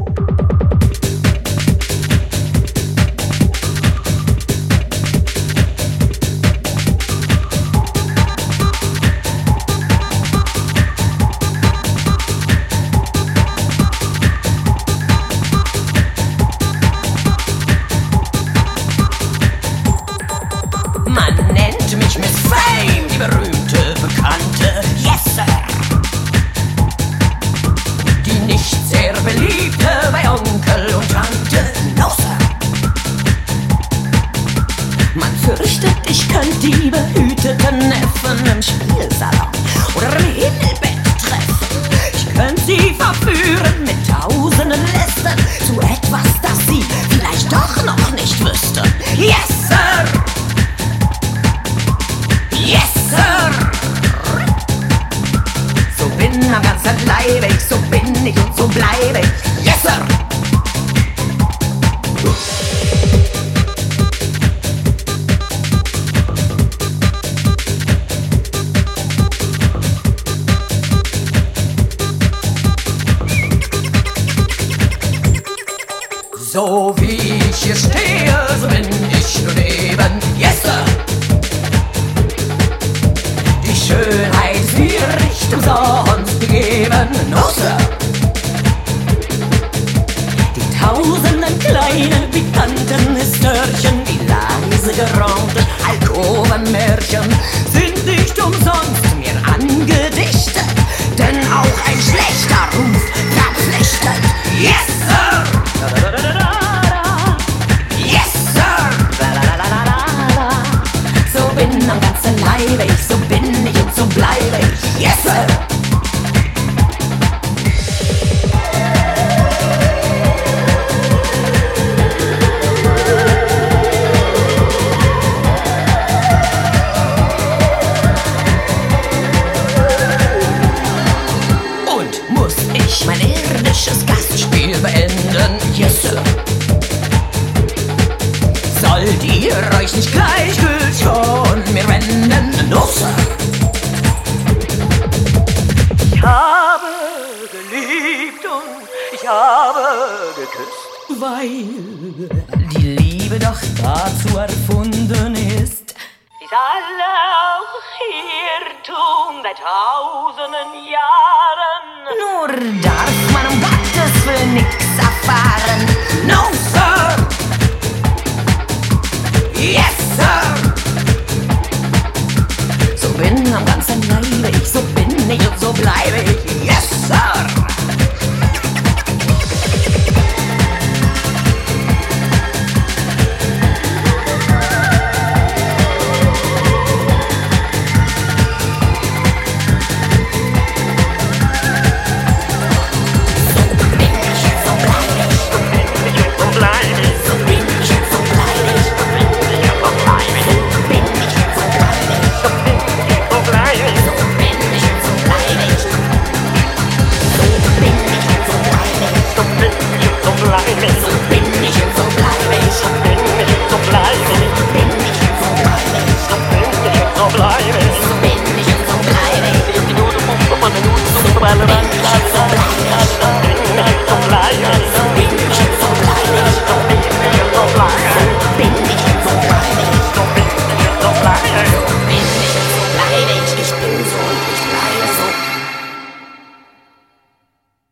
Die behüteten Neffen im Spielsalon oder im Himmelbett treffen. Ich könnte sie verführen mit tausenden Listen zu etwas, das sie vielleicht doch noch nicht wüssten. Yes, Sir! Yes, Sir! So bin am ganzen Leibe ich, so bin ich und so bleibe ich. Yes, Sir! So wie ich hier stehe, so bin ich nun eben, yes sir. Die Schönheit ist mir nicht umsonst gegeben, no sir. Die tausenden kleinen, pikanten Histörchen, die leise gerauchten Alkovenmärchen sind nicht umsonst mir angedichtet, denn auch ein schlechter Ruf verpflichtet, yes sir. Yes, Sir! So bin am ganzen Leibe ich, so bin ich und so bleibe ich. Yes, Sir! Und muss ich mein irdisches Gastspiel beenden? Yes, Sir! Sollt ihr euch nicht gleichgültig von mir wenden? No, Sir! Ich habe geliebt und ich habe geküsst, weil die Liebe doch dazu erfunden ist. Dies alle auch Irrtum seit tausenden Jahren. Nur darf man um Gottes Willen nix